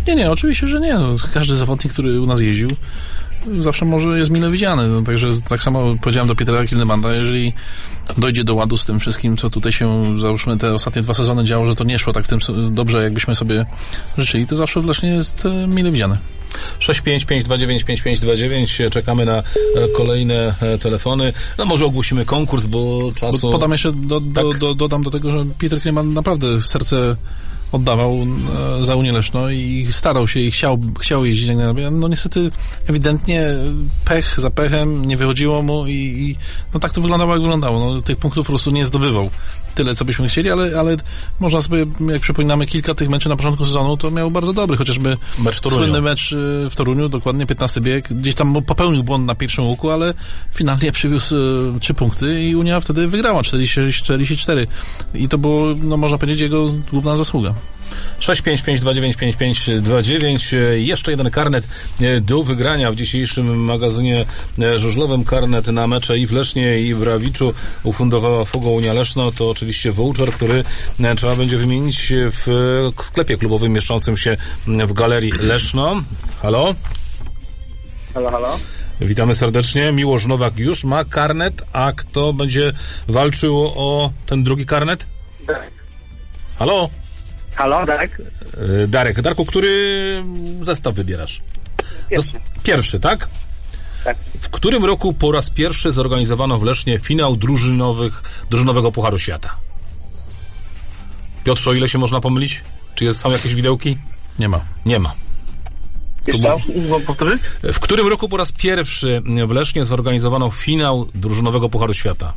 Nie, nie, oczywiście, że nie. No, każdy zawodnik, który u nas jeździł, zawsze może jest mile widziany. No, także tak samo powiedziałem do Pietera Kildemanda, jeżeli dojdzie do ładu z tym wszystkim, co tutaj się, załóżmy, te ostatnie dwa sezony działo, że to nie szło tak w tym dobrze, jakbyśmy sobie życzyli, to zawsze w Lesznie jest mile widziane. sześć pięć pięć dwa dziewięć pięć pięć dwa dziewięć. Czekamy na kolejne telefony. No może ogłosimy konkurs, bo czasu... Bo podam jeszcze, do, do, tak. do, dodam do tego, że Pieter Kildemand naprawdę serce oddawał e, za Unię Leszno i starał się i chciał, chciał jeździć jak najlepiej. No niestety ewidentnie pech za pechem, nie wychodziło mu i, i no tak to wyglądało jak wyglądało. No, tych punktów po prostu nie zdobywał tyle, co byśmy chcieli, ale, ale można sobie, jak przypominamy, kilka tych meczy na początku sezonu, to miał bardzo dobry, chociażby mecz słynny mecz w Toruniu, dokładnie piętnasty bieg, gdzieś tam popełnił błąd na pierwszym łuku, ale finalnie przywiózł e, trzy punkty i Unia wtedy wygrała czterdzieści cztery i to było, no można powiedzieć, jego główna zasługa. sześć pięć pięć dwa dziewięć pięć pięć dwa dziewięć. Jeszcze jeden karnet do wygrania w dzisiejszym magazynie żużlowym. Karnet na mecze i w Lesznie, i w Rawiczu ufundowała Fogo Unia Leszno. To oczywiście voucher, który trzeba będzie wymienić w sklepie klubowym mieszczącym się w Galerii Leszno. Halo? Halo, halo? Witamy serdecznie. Miłosz Nowak już ma karnet, a kto będzie walczył o ten drugi karnet? Darek. Halo? Halo, Darek? Darek. Darku, który zestaw wybierasz? Pierwszy. Pierwszy, tak? Tak. W którym roku po raz pierwszy zorganizowano w Lesznie finał drużynowych, drużynowego Pucharu Świata? Piotrze, o ile się można pomylić? Czy jest, są jakieś widełki? Nie ma. Nie ma. Powtórzyć? W którym roku po raz pierwszy w Lesznie zorganizowano finał drużynowego Pucharu Świata?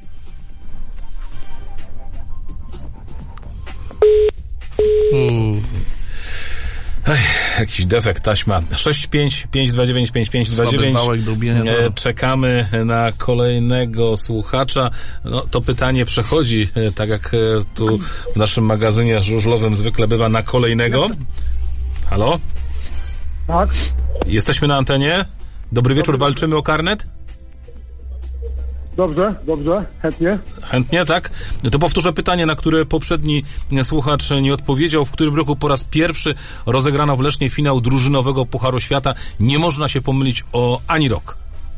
Mm. Ej, jakiś defekt, taśma. sześć pięć pięć dwa dziewięć pięć pięć dwa dziewięć. Czekamy na kolejnego słuchacza. No, to pytanie przechodzi, tak jak tu w naszym magazynie żużlowym zwykle bywa, na kolejnego. Halo? Tak. Jesteśmy na antenie. Dobry wieczór, walczymy o karnet? Dobrze, dobrze, chętnie. Chętnie, tak? To powtórzę pytanie, na które poprzedni słuchacz nie odpowiedział. W którym roku po raz pierwszy rozegrano w Lesznie finał drużynowego Pucharu Świata? Nie można się pomylić o ani rok.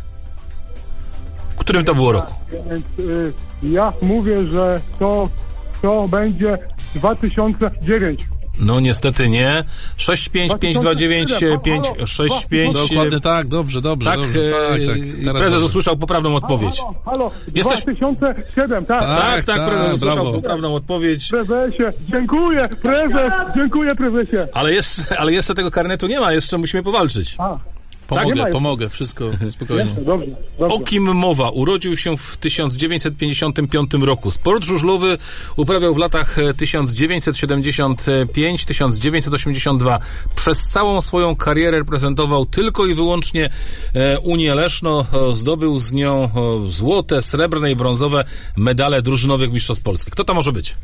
W którym to było roku? Ja mówię, że to, to będzie dwa tysiące dziewiąty. No niestety nie. sześć pięć pięć dwa dziewięć pięć sześć pięć. Dokładnie tak, dobrze, dobrze. Tak, dobrze, tak, tak. Teraz prezes dobrze usłyszał poprawną odpowiedź. Halo, halo, Jesteś... dwa tysiące siedem, tak. Tak, tak, tak, prezes tak, usłyszał brawo. poprawną odpowiedź. Prezesie, dziękuję, prezes, dziękuję, prezesie. Ale jeszcze, ale jeszcze tego karnetu nie ma, jeszcze musimy powalczyć. A. Pomogę, tak? pomogę, wszystko spokojnie. Dobrze, dobrze. O kim mowa? Urodził się w tysiąc dziewięćset pięćdziesiątym piątym roku. Sport żużlowy uprawiał w latach tysiąc dziewięćset siedemdziesiąt pięć do tysiąc dziewięćset osiemdziesiąt dwa. Przez całą swoją karierę reprezentował tylko i wyłącznie Unię Leszno. Zdobył z nią złote, srebrne i brązowe medale drużynowych mistrzostw Polski. Kto to może być?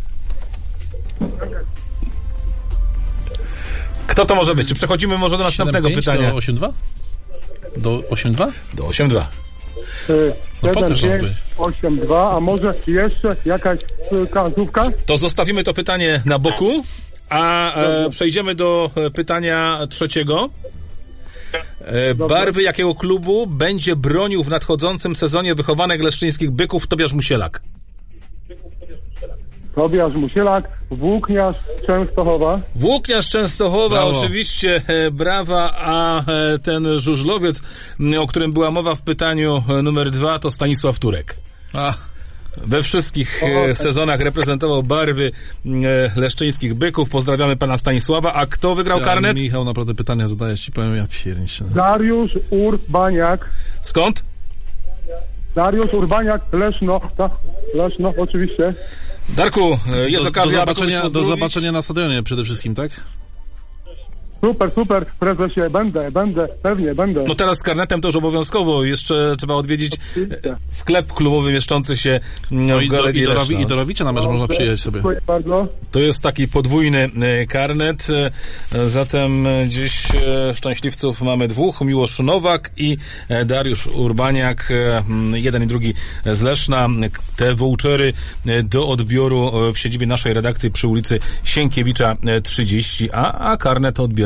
Kto to może być? Czy przechodzimy może do następnego pytania? Do osiem dwa? Do osiem dwa? Do osiem dwa. siedem pięć osiem dwa, a może jeszcze jakaś kancówka? To zostawimy to pytanie na boku, a e, przejdziemy do pytania trzeciego. E, barwy jakiego klubu będzie bronił w nadchodzącym sezonie wychowanek leszczyńskich Byków Tobiasz Musielak? Tobiasz Musielak, Włókniarz Częstochowa. Włókniarz Częstochowa, brawo. Oczywiście, e, brawa, a e, ten żużlowiec, o którym była mowa w pytaniu numer dwa, to Stanisław Turek. A. We wszystkich e, sezonach reprezentował barwy e, leszczyńskich Byków. Pozdrawiamy pana Stanisława. A kto wygrał ja, karnet? Michał, naprawdę pytania zadajesz, ci powiem, ja pierniczę. Dariusz Urbaniak. Skąd? Dariusz Urbaniak, Leszno. Ta, Leszno, oczywiście. Darku, jest do, okazja... Do zobaczenia, do zobaczenia na stadionie przede wszystkim, tak? Super, super, prezesie, będę, będę, pewnie będę. No teraz z karnetem to już obowiązkowo, jeszcze trzeba odwiedzić Oczywiście. sklep klubowy mieszczący się no w Galerii do, Leszno. I do Rowicza na mecz można przyjechać sobie. Dziękuję bardzo. To jest taki podwójny karnet, zatem dziś szczęśliwców mamy dwóch, Miłosz Nowak i Dariusz Urbaniak, jeden i drugi z Leszna. Te vouchery do odbioru w siedzibie naszej redakcji przy ulicy Sienkiewicza trzydzieści, a, a karnet odbiera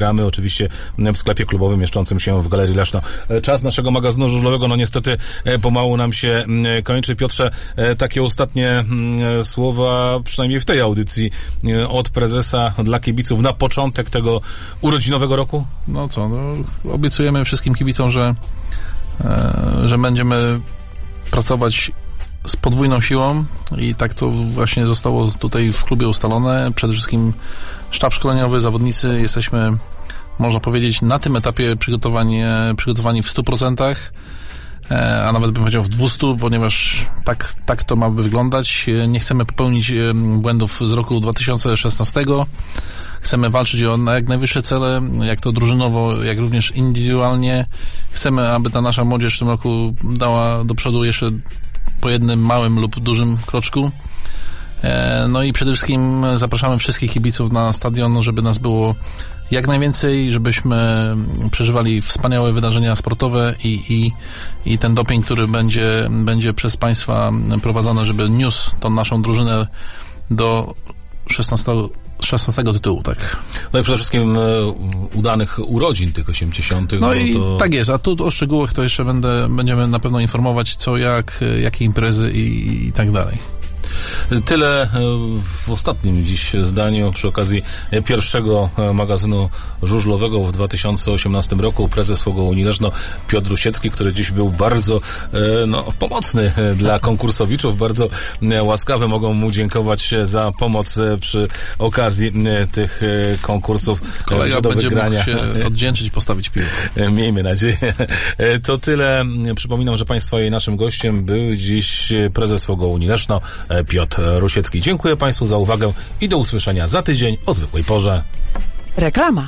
odbieramy oczywiście w sklepie klubowym mieszczącym się w Galerii Leszno. Czas naszego magazynu żużlowego, no niestety pomału nam się kończy. Piotrze, takie ostatnie słowa, przynajmniej w tej audycji, od prezesa dla kibiców na początek tego urodzinowego roku? No co, no, obiecujemy wszystkim kibicom, że, e, że będziemy pracować z podwójną siłą i tak to właśnie zostało tutaj w klubie ustalone. Przede wszystkim sztab szkoleniowy, zawodnicy, jesteśmy, można powiedzieć, na tym etapie przygotowani, przygotowani w stu procentach, a nawet bym powiedział w dwustu, ponieważ tak, tak to ma wyglądać. Nie chcemy popełnić błędów z roku dwa tysiące szesnastego. Chcemy walczyć o jak najwyższe cele, jak to drużynowo, jak również indywidualnie. Chcemy, aby ta nasza młodzież w tym roku dała do przodu jeszcze po jednym małym lub dużym kroczku. No i przede wszystkim zapraszamy wszystkich kibiców na stadion, żeby nas było jak najwięcej, żebyśmy przeżywali wspaniałe wydarzenia sportowe i, i, i ten doping, który będzie, będzie przez Państwa prowadzony, żeby niósł tą naszą drużynę do szesnastego szesnastego tytułu, tak. No i przede wszystkim e, udanych urodzin tych osiemdziesiątych. No, no i to... tak jest, a tu o szczegółach to jeszcze będę, będziemy na pewno informować, co, jak, jakie imprezy i, i tak dalej. Tyle w ostatnim dziś zdaniu przy okazji pierwszego magazynu żużlowego w dwa tysiące osiemnastym roku. Prezes Fogo Unii Leszno Piotr Rusiecki, który dziś był bardzo no, pomocny dla konkursowiczów, bardzo łaskawy. Mogą mu dziękować za pomoc przy okazji tych konkursów. Kolega do będzie wygrania. Mógł się odwdzięczyć, postawić piłkę. Miejmy nadzieję. To tyle. Przypominam, że Państwa i naszym gościem był dziś prezes Fogo Unii Leszno Piotr Rusiecki. Dziękuję Państwu za uwagę i do usłyszenia za tydzień o zwykłej porze. Reklama.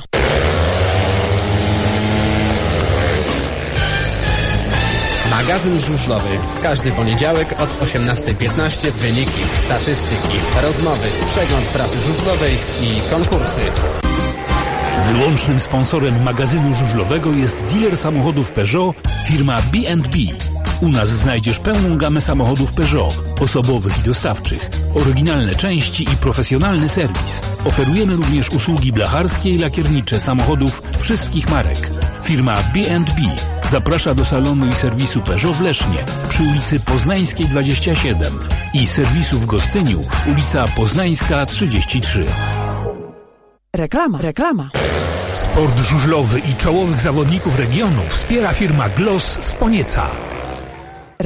Magazyn żużlowy. Każdy poniedziałek od osiemnastej piętnaście. Wyniki, statystyki, rozmowy, przegląd prasy żużlowej i konkursy. Wyłącznym sponsorem magazynu żużlowego jest dealer samochodów Peugeot, firma B and B. U nas znajdziesz pełną gamę samochodów Peugeot, osobowych i dostawczych, oryginalne części i profesjonalny serwis. Oferujemy również usługi blacharskie i lakiernicze samochodów wszystkich marek. Firma B and B zaprasza do salonu i serwisu Peugeot w Lesznie przy ulicy Poznańskiej dwadzieścia siedem i serwisu w Gostyniu, ulica Poznańska trzydzieści trzy. Reklama, reklama. Sport żużlowy i czołowych zawodników regionu wspiera firma Gloss z Ponieca.